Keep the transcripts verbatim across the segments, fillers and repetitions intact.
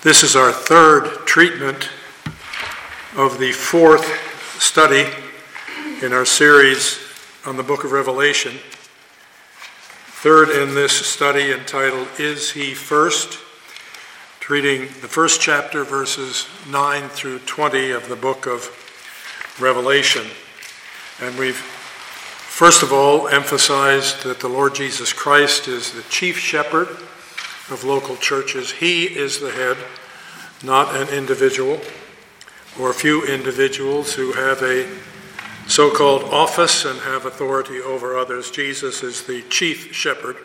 This is our third treatment of the fourth study in our series on the book of Revelation. Third in this study entitled, Is He First? Treating the first chapter, verses nine through twenty of the book of Revelation. And we've first of all emphasized that the Lord Jesus Christ is the chief shepherd of local churches. He is the head, not an individual or a few individuals who have a so-called office and have authority over others. Jesus is the chief shepherd.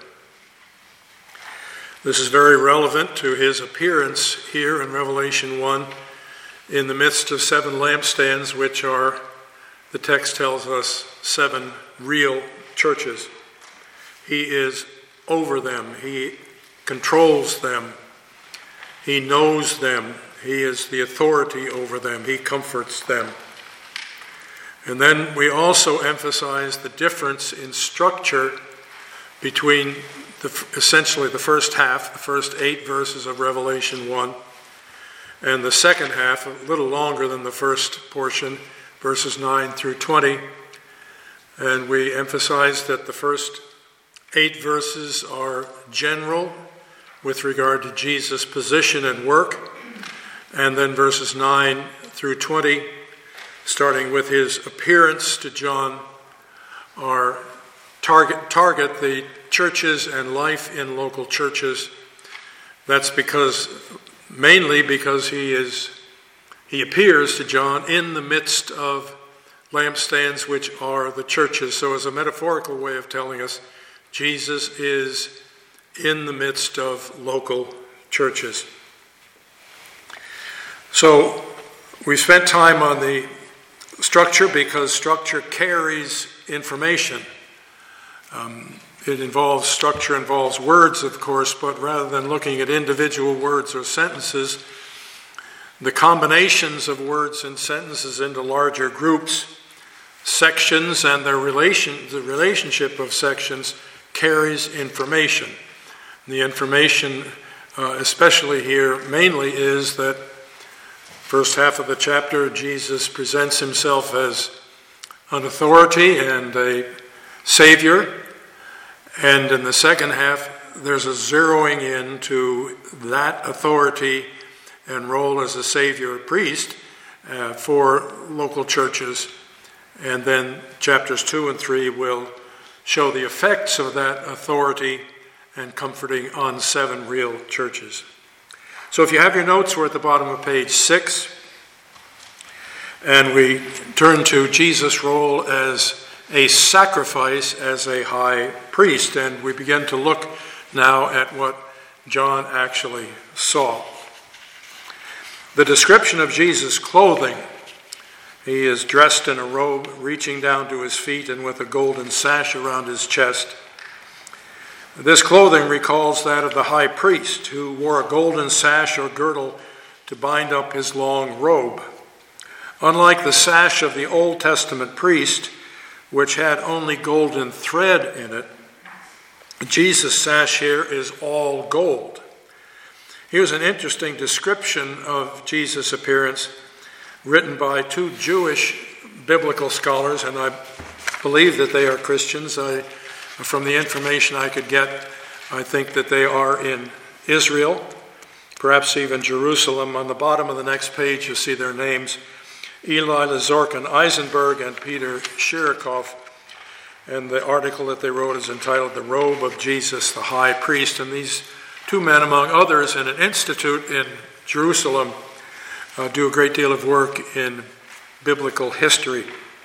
This is very relevant to his appearance here in Revelation one in the midst of seven lampstands, which are, the text tells us, seven real churches. He is over them. He controls them. He knows them. He is the authority over them. He comforts them. And then we also emphasize the difference in structure between the, essentially the first half, the first eight verses of Revelation one, and the second half, a little longer than the first portion, verses nine through twenty. And we emphasize that the first eight verses are general with regard to Jesus' position and work. And then verses nine through twenty, starting with his appearance to John, are target, target the churches and life in local churches. That's because, mainly because he is, he appears to John in the midst of lampstands, which are the churches. So as a metaphorical way of telling us, Jesus is in the midst of local churches. So we spent time on the structure because structure carries information. Um, it involves, structure involves words, of course, but rather than looking at individual words or sentences, the combinations of words and sentences into larger groups, sections, and their relation, the relationship of sections carries information. The information, uh, especially here, mainly is that first half of the chapter, Jesus presents himself as an authority and a savior. And in the second half, there's a zeroing in to that authority and role as a savior or priest uh, for local churches. And then chapters two and three will show the effects of that authority and comforting on seven real churches. So if you have your notes, we're at the bottom of page six, and we turn to Jesus' role as a sacrifice as a high priest, and we begin to look now at what John actually saw. The description of Jesus' clothing: he is dressed in a robe reaching down to his feet and with a golden sash around his chest. This clothing recalls that of the high priest, who wore a golden sash or girdle to bind up his long robe. Unlike the sash of the Old Testament priest, which had only golden thread in it, Jesus' sash here is all gold. Here's an interesting description of Jesus' appearance written by two Jewish biblical scholars, and I believe that they are Christians. I From the information I could get, I think that they are in Israel, perhaps even Jerusalem. On the bottom of the next page, you'll see their names: Eli Lazorkin Eisenberg and Peter Shirikoff. And the article that they wrote is entitled "The Robe of Jesus, the High Priest." And these two men, among others, in an institute in Jerusalem, uh, do a great deal of work in biblical history.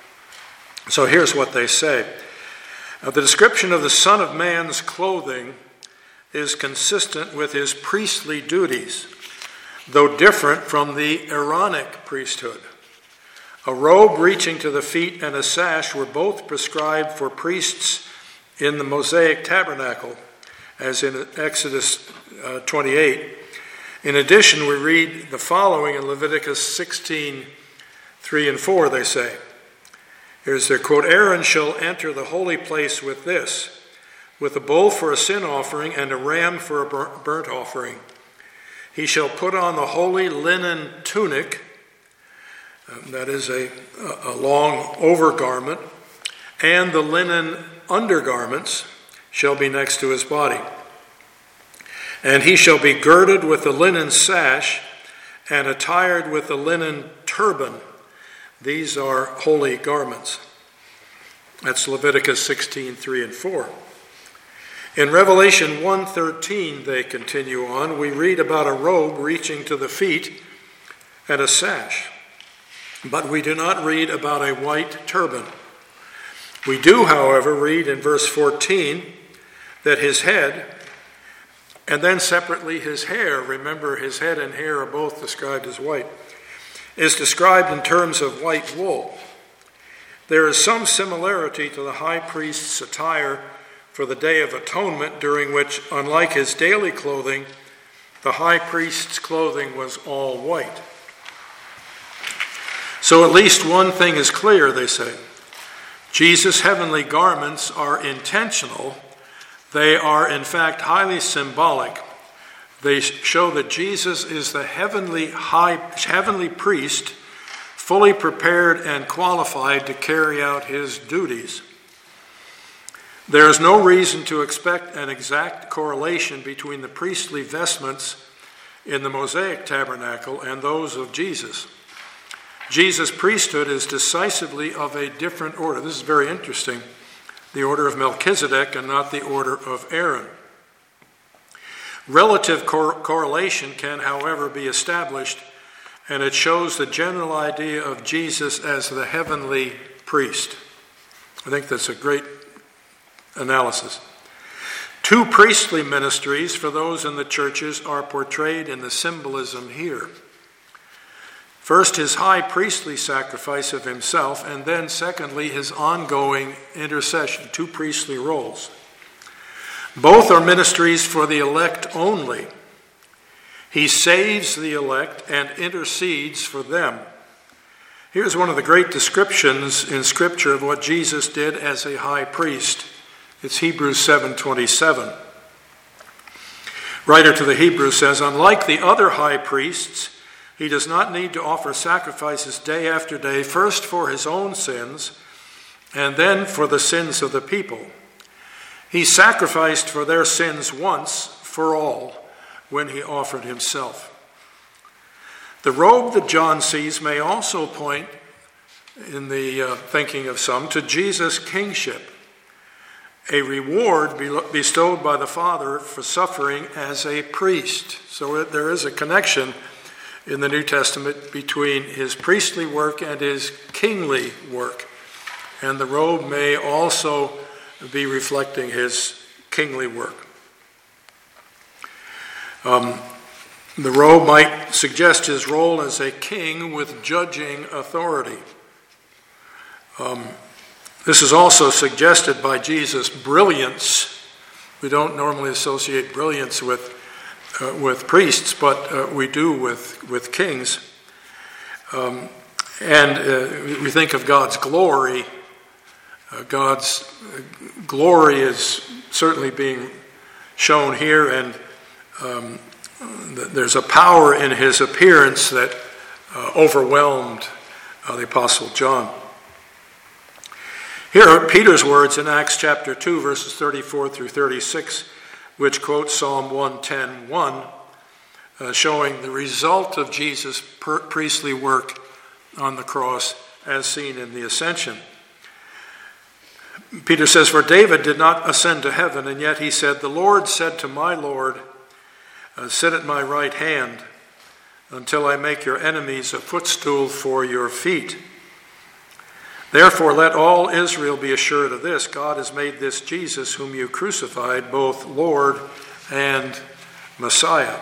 So here's what they say. Uh, the description of the Son of Man's clothing is consistent with his priestly duties, though different from the Aaronic priesthood. A robe reaching to the feet and a sash were both prescribed for priests in the Mosaic tabernacle, as in Exodus uh, twenty-eight. In addition, we read the following in Leviticus sixteen, three and four, they say. Here's their quote: Aaron shall enter the holy place with this, with a bull for a sin offering and a ram for a burnt offering. He shall put on the holy linen tunic, uh, that is a, a long overgarment, and the linen undergarments shall be next to his body. And he shall be girded with the linen sash and attired with the linen turban. These are holy garments. That's Leviticus sixteen, three and four. In Revelation one thirteen, they continue on, we read about a robe reaching to the feet and a sash. But we do not read about a white turban. We do, however, read in verse fourteen that his head, and then separately his hair, remember his head and hair are both described as white, is described in terms of white wool. There is some similarity to the high priest's attire for the Day of Atonement, during which, unlike his daily clothing, the high priest's clothing was all white. So at least one thing is clear, they say. Jesus' heavenly garments are intentional. They are, in fact, highly symbolic. They show that Jesus is the heavenly high, heavenly priest, fully prepared and qualified to carry out his duties. There is no reason to expect an exact correlation between the priestly vestments in the Mosaic tabernacle and those of Jesus. Jesus' priesthood is decisively of a different order. This is very interesting. The order of Melchizedek and not the order of Aaron. Relative cor- correlation can, however, be established, and it shows the general idea of Jesus as the heavenly priest. I think that's a great analysis. Two priestly ministries for those in the churches are portrayed in the symbolism here. First, his high priestly sacrifice of himself, and then secondly, his ongoing intercession, two priestly roles. Both are ministries for the elect only. He saves the elect and intercedes for them. Here's one of the great descriptions in Scripture of what Jesus did as a high priest. It's Hebrews seven twenty-seven. Writer to the Hebrews says, unlike the other high priests, he does not need to offer sacrifices day after day, first for his own sins, and then for the sins of the people. He sacrificed for their sins once for all when he offered himself. The robe that John sees may also point, in the uh, thinking of some, to Jesus' kingship, a reward bestowed by the Father for suffering as a priest. So there is a connection in the New Testament between his priestly work and his kingly work. And the robe may also be reflecting his kingly work. Um, the robe might suggest his role as a king with judging authority. Um, this is also suggested by Jesus' brilliance. We don't normally associate brilliance with Uh, with priests, but uh, we do with, with kings. Um, and uh, we think of God's glory. Uh, God's glory is certainly being shown here, and um, there's a power in his appearance that uh, overwhelmed uh, the Apostle John. Here are Peter's words in Acts chapter two, verses thirty-four through thirty-six, which quotes Psalm one ten one, uh, showing the result of Jesus' per- priestly work on the cross as seen in the ascension. Peter says, for David did not ascend to heaven, and yet he said, the Lord said to my Lord, uh, sit at my right hand until I make your enemies a footstool for your feet. Therefore, let all Israel be assured of this. God has made this Jesus, whom you crucified, both Lord and Messiah.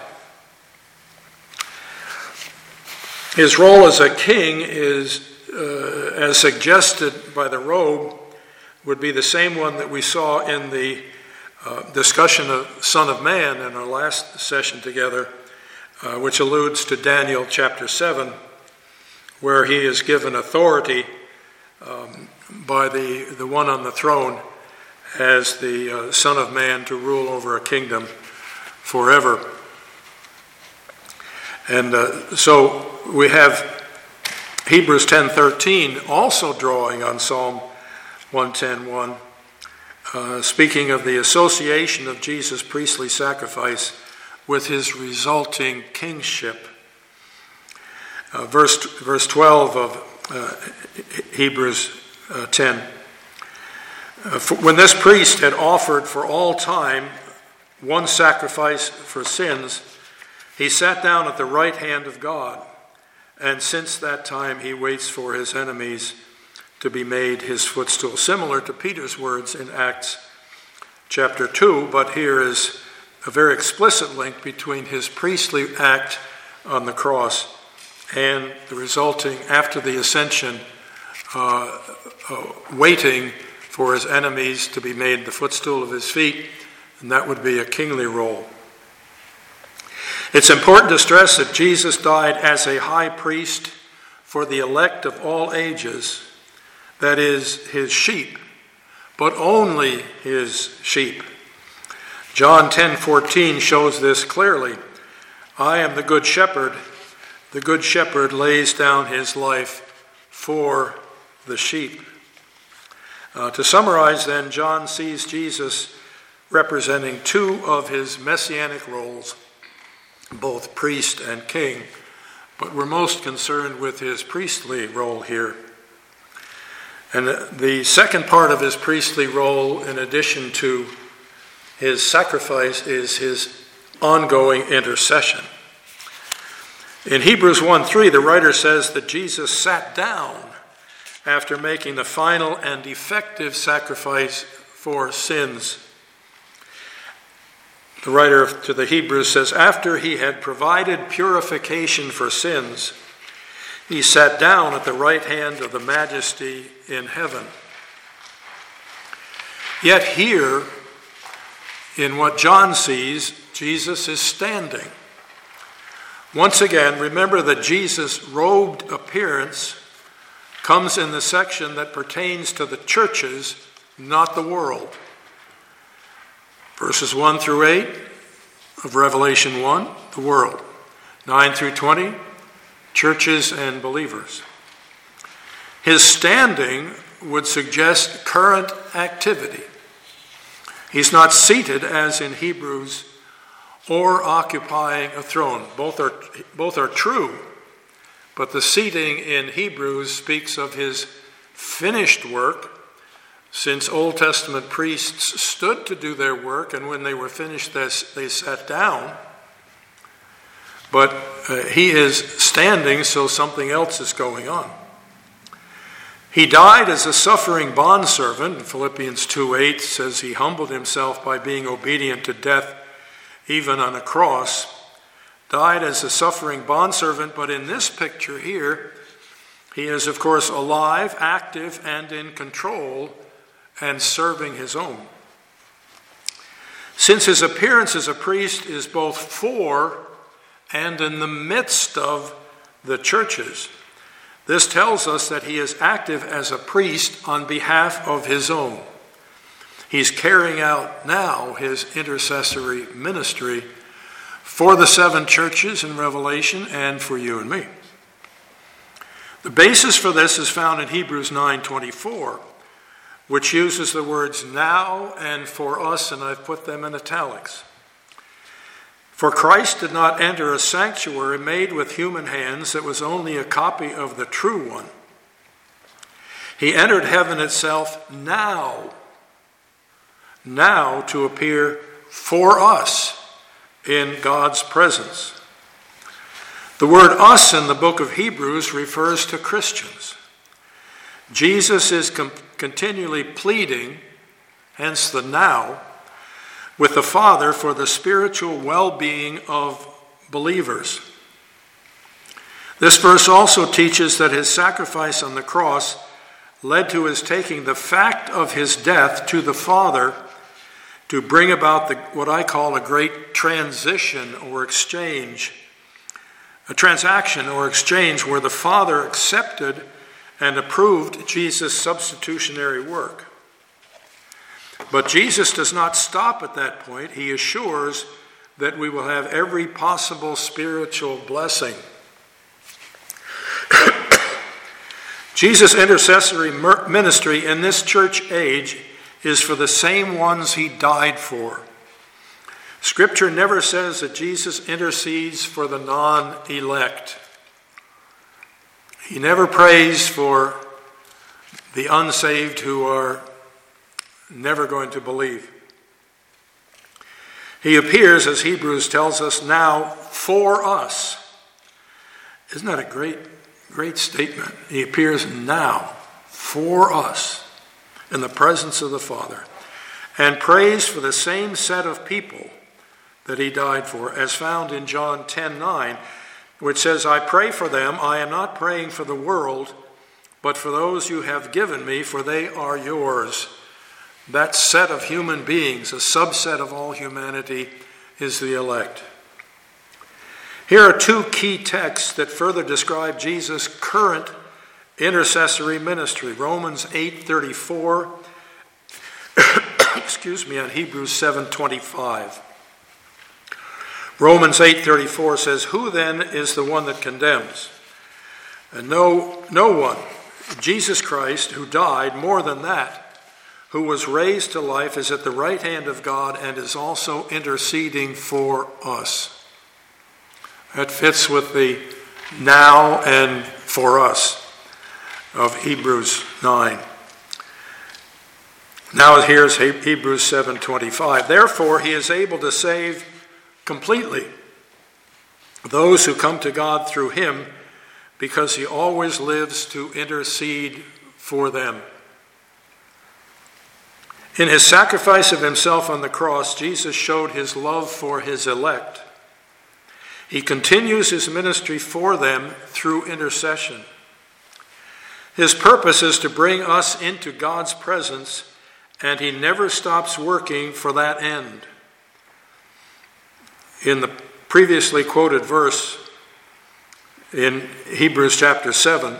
His role as a king is, uh, as suggested by the robe, would be the same one that we saw in the uh, discussion of Son of Man in our last session together, uh, which alludes to Daniel chapter seven, where he is given authority Um, by the, the one on the throne as the uh, Son of Man to rule over a kingdom forever. And uh, so we have Hebrews ten thirteen also drawing on Psalm one ten one, uh, speaking of the association of Jesus' priestly sacrifice with his resulting kingship. Uh, verse, verse twelve of uh, Hebrews uh, ten. Uh, for, when this priest had offered for all time one sacrifice for sins, he sat down at the right hand of God, and since that time he waits for his enemies to be made his footstool. Similar to Peter's words in Acts chapter two, but here is a very explicit link between his priestly act on the cross and the resulting, after the ascension, uh, uh, waiting for his enemies to be made the footstool of his feet, and that would be a kingly role. It's important to stress that Jesus died as a high priest for the elect of all ages, that is, his sheep, but only his sheep. John ten fourteen shows this clearly. I am the good shepherd. The good shepherd lays down his life for the sheep. Uh, to summarize then, John sees Jesus representing two of his messianic roles, both priest and king, but we're most concerned with his priestly role here. And the second part of his priestly role, in addition to his sacrifice, is his ongoing intercession. In Hebrews one three, the writer says that Jesus sat down after making the final and effective sacrifice for sins. The writer to the Hebrews says, after he had provided purification for sins, he sat down at the right hand of the Majesty in heaven. Yet here, in what John sees, Jesus is standing. Once again, remember that Jesus' robed appearance comes in the section that pertains to the churches, not the world. Verses one through eight of Revelation one, the world. nine through twenty, churches and believers. His standing would suggest current activity. He's not seated, as in Hebrews, or occupying a throne. Both are, both are true, but the seating in Hebrews speaks of his finished work, since Old Testament priests stood to do their work, and when they were finished, they sat down. But uh, he is standing, so something else is going on. He died as a suffering bondservant. Philippians two eight says he humbled himself by being obedient to death, even on a cross. Died as a suffering bondservant, but in this picture here, he is, of course, alive, active, and in control, and serving his own. Since his appearance as a priest is both for and in the midst of the churches, this tells us that he is active as a priest on behalf of his own. He's carrying out now his intercessory ministry for the seven churches in Revelation and for you and me. The basis for this is found in Hebrews nine twenty-four, which uses the words now and for us, and I've put them in italics. For Christ did not enter a sanctuary made with human hands that was only a copy of the true one. He entered heaven itself now, now to appear for us in God's presence. The word us in the book of Hebrews refers to Christians. Jesus is com- continually pleading, hence the now, with the Father for the spiritual well-being of believers. This verse also teaches that his sacrifice on the cross led to his taking the fact of his death to the Father to bring about the, what I call a great transition or exchange, a transaction or exchange where the Father accepted and approved Jesus' substitutionary work. But Jesus does not stop at that point. He assures that we will have every possible spiritual blessing. Jesus' intercessory ministry in this church age is for the same ones he died for. Scripture never says that Jesus intercedes for the non-elect. He never prays for the unsaved who are never going to believe. He appears, as Hebrews tells us, now for us. Isn't that a great, great statement? He appears now for us in the presence of the Father and prays for the same set of people that he died for, as found in John ten nine, which says, I pray for them. I am not praying for the world, but for those you have given me, for they are yours. That set of human beings, a subset of all humanity, is the elect. Here are two key texts that further describe Jesus' current intercessory ministry. Romans eight thirty-four, excuse me, and Hebrews seven twenty-five. Romans eight thirty-four says, who then is the one that condemns? And no, no one. Jesus Christ, who died, more than that, who was raised to life, is at the right hand of God and is also interceding for us. That fits with the now and for us of Hebrews nine. Now here's Hebrews seven twenty-five. Therefore he is able to save completely those who come to God through him, because he always lives to intercede for them. In his sacrifice of himself on the cross, Jesus showed his love for his elect. He continues his ministry for them through intercession. His purpose is to bring us into God's presence, and he never stops working for that end. In the previously quoted verse in Hebrews chapter seven,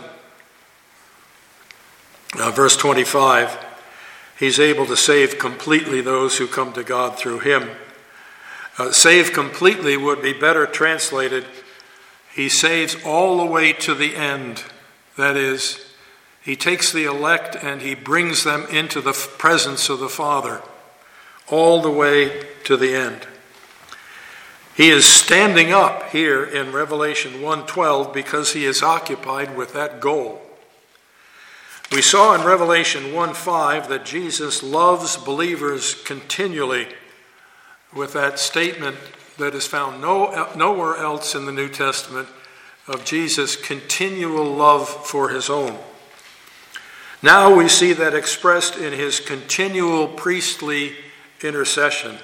uh, verse twenty-five, he's able to save completely those who come to God through him. Uh, save completely would be better translated, he saves all the way to the end. That is, he takes the elect and he brings them into the presence of the Father, all the way to the end. He is standing up here in Revelation one twelve because he is occupied with that goal. We saw in Revelation one five that Jesus loves believers continually, with that statement that is found no, nowhere else in the New Testament of Jesus' continual love for his own. Now we see that expressed in his continual priestly intercession.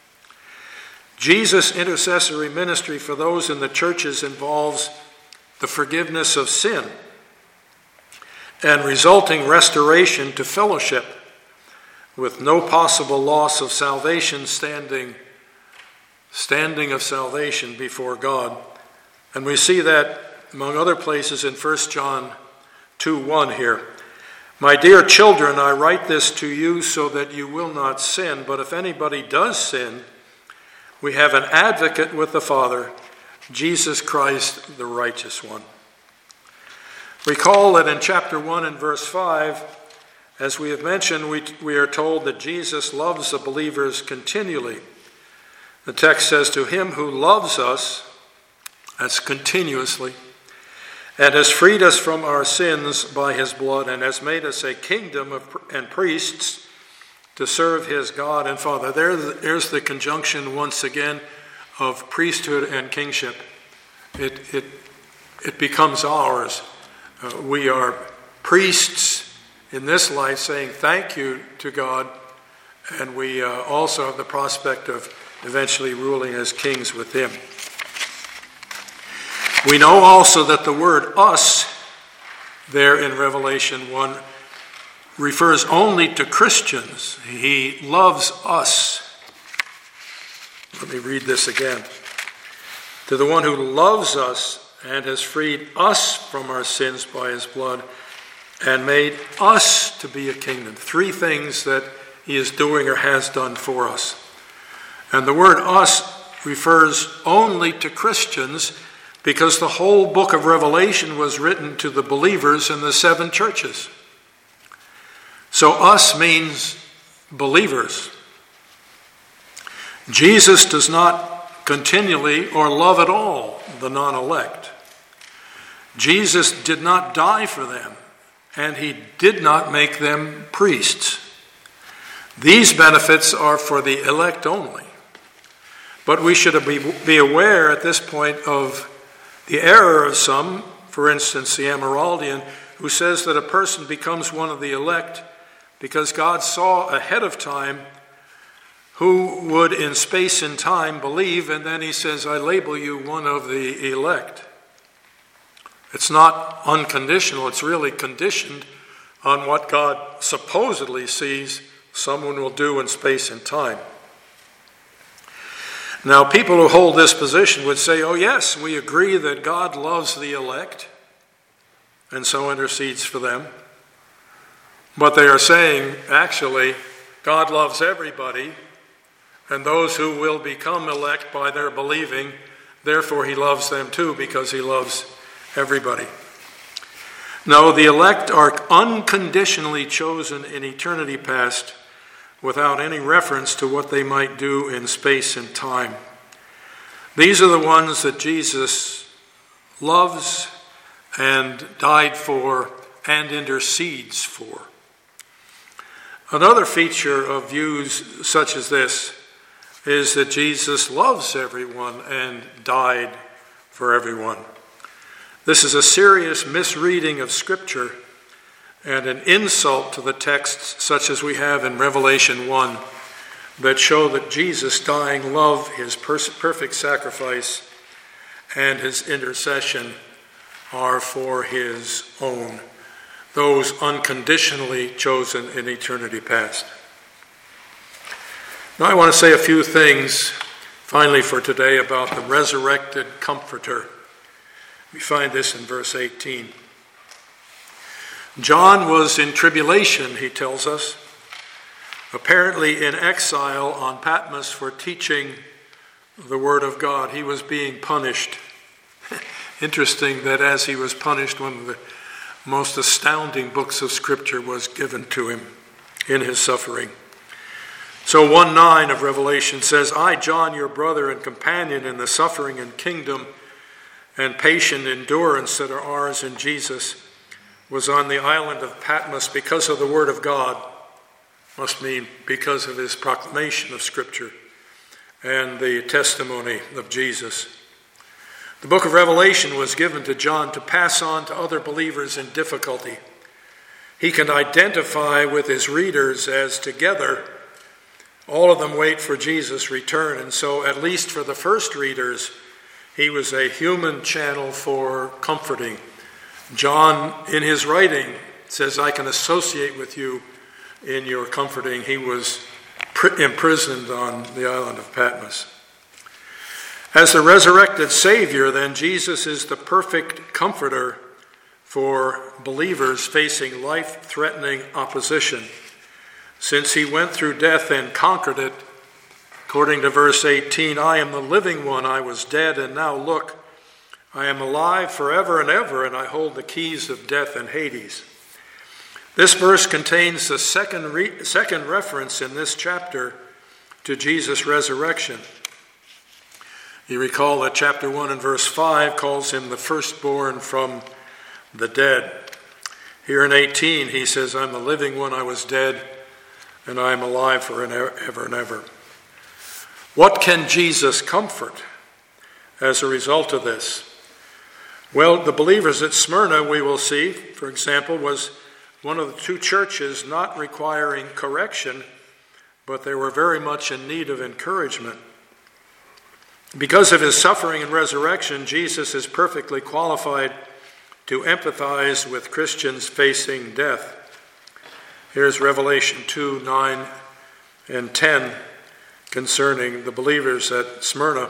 Jesus' intercessory ministry for those in the churches involves the forgiveness of sin and resulting restoration to fellowship, with no possible loss of salvation, standing, standing of salvation before God. And we see that, among other places, in First John two one here. My dear children, I write this to you so that you will not sin, but if anybody does sin, we have an advocate with the Father, Jesus Christ, the righteous one. Recall that in chapter one and verse five, as we have mentioned, we, we are told that Jesus loves the believers continually. The text says, to him who loves us, that's continuously, and has freed us from our sins by his blood, and has made us a kingdom of, and priests to serve his God and Father. There, there's the conjunction once again of priesthood and kingship. It, it, it becomes ours. Uh, we are priests in this life saying thank you to God, and we uh, also have the prospect of eventually ruling as kings with him. We know also that the word us there in Revelation one refers only to Christians. He loves us. Let me read this again. To the one who loves us and has freed us from our sins by his blood and made us to be a kingdom. Three things that he is doing or has done for us. And the word us refers only to Christians because the whole book of Revelation was written to the believers in the seven churches. So us means believers. Jesus does not continually or love at all the non-elect. Jesus did not die for them, and he did not make them priests. These benefits are for the elect only. But we should be aware at this point of the error of some, for instance, the Amyraldian, who says that a person becomes one of the elect because God saw ahead of time who would in space and time believe, and then he says, I label you one of the elect. It's not unconditional, it's really conditioned on what God supposedly sees someone will do in space and time. Now, people who hold this position would say, oh yes, we agree that God loves the elect and so intercedes for them. But they are saying, actually, God loves everybody, and those who will become elect by their believing, therefore he loves them too because he loves everybody. No, the elect are unconditionally chosen in eternity past without any reference to what they might do in space and time. These are the ones that Jesus loves and died for and intercedes for. Another feature of views such as this is that Jesus loves everyone and died for everyone. This is a serious misreading of Scripture and an insult to the texts such as we have in Revelation one that show that Jesus dying loved his perfect sacrifice and his intercession are for his own, those unconditionally chosen in eternity past. Now I want to say a few things finally for today about the resurrected Comforter. We find this in verse eighteen. John was in tribulation, he tells us, apparently in exile on Patmos for teaching the Word of God. He was being punished. Interesting that as he was punished, one of the most astounding books of Scripture was given to him in his suffering. So one nine of Revelation says, I, John, your brother and companion in the suffering and kingdom and patient endurance that are ours in Jesus, was on the island of Patmos because of the Word of God, must mean because of his proclamation of Scripture and the testimony of Jesus. The book of Revelation was given to John to pass on to other believers in difficulty. He can identify with his readers as together all of them wait for Jesus' return, and so at least for the first readers, he was a human channel for comforting. John, in his writing, says, I can associate with you in your comforting. He was imprisoned on the island of Patmos. As the resurrected Savior, then, Jesus is the perfect comforter for believers facing life-threatening opposition. Since he went through death and conquered it, according to verse eighteen, I am the living one, I was dead, and now look, I am alive forever and ever, and I hold the keys of death and Hades. This verse contains the second, re- second reference in this chapter to Jesus' resurrection. You recall that chapter one and verse five calls him the firstborn from the dead. Here in eighteen, he says, I'm the living one, I was dead, and I am alive forever and ever. What can Jesus comfort as a result of this? Well, the believers at Smyrna, we will see, for example, was one of the two churches not requiring correction, but they were very much in need of encouragement. Because of his suffering and resurrection, Jesus is perfectly qualified to empathize with Christians facing death. Here's Revelation two, nine, and ten concerning the believers at Smyrna.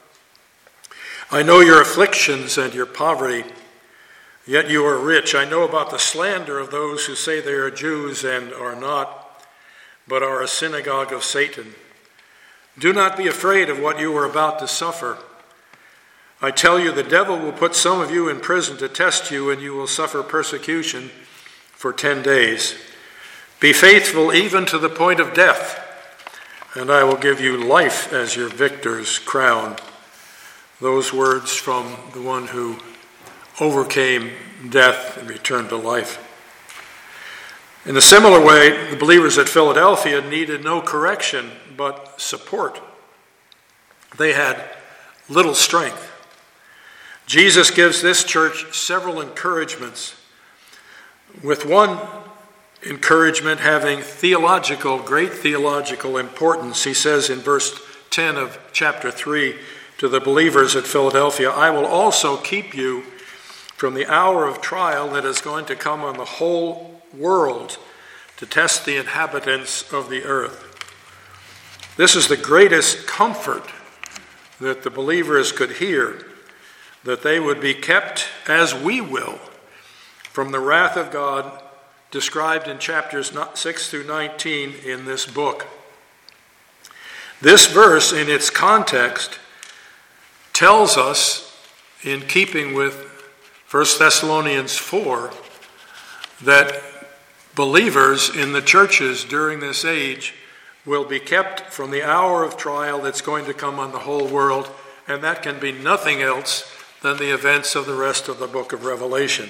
I know your afflictions and your poverty, yet you are rich. I know about the slander of those who say they are Jews and are not, but are a synagogue of Satan. Do not be afraid of what you are about to suffer. I tell you, the devil will put some of you in prison to test you, and you will suffer persecution for ten days. Be faithful even to the point of death, and I will give you life as your victor's crown. Those words from the one who overcame death and returned to life. In a similar way, the believers at Philadelphia needed no correction but support. They had little strength. Jesus gives this church several encouragements, with one encouragement having theological, great theological importance. He says in verse ten of chapter three to the believers at Philadelphia, I will also keep you from the hour of trial that is going to come on the whole world to test the inhabitants of the earth. This is the greatest comfort that the believers could hear, that they would be kept, as we will, from the wrath of God described in chapters six through nineteen in this book. This verse, in its context, tells us, in keeping with First Thessalonians four, that believers in the churches during this age will be kept from the hour of trial that's going to come on the whole world, and that can be nothing else than the events of the rest of the book of Revelation.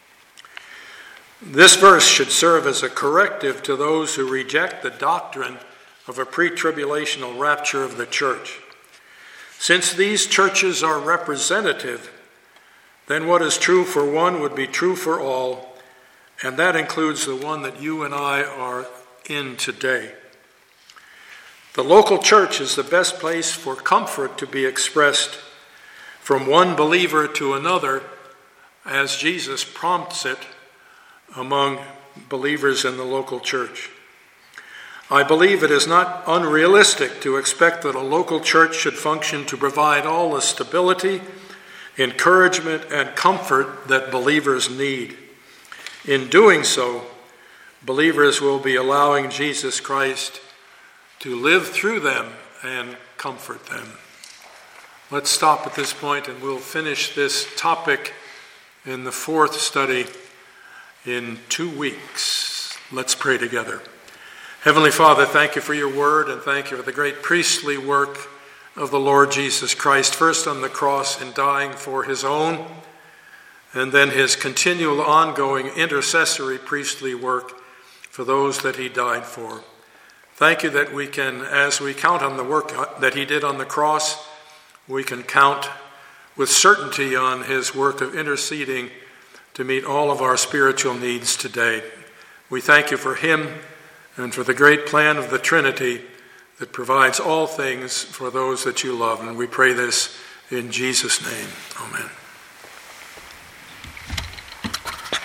This verse should serve as a corrective to those who reject the doctrine of a pre-tribulational rapture of the church. Since these churches are representative, then what is true for one would be true for all, and that includes the one that you and I are in today. The local church is the best place for comfort to be expressed from one believer to another, as Jesus prompts it among believers in the local church. I believe it is not unrealistic to expect that a local church should function to provide all the stability, encouragement, and comfort that believers need. In doing so, believers will be allowing Jesus Christ to live through them and comfort them. Let's stop at this point and we'll finish this topic in the fourth study in two weeks. Let's pray together. Heavenly Father, thank you for your word, and thank you for the great priestly work of the Lord Jesus Christ, first on the cross in dying for his own, and then his continual ongoing intercessory priestly work for those that he died for. Thank you that we can, as we count on the work that he did on the cross, we can count with certainty on his work of interceding to meet all of our spiritual needs today. We thank you for him and for the great plan of the Trinity that provides all things for those that you love. And we pray this in Jesus' name. Amen.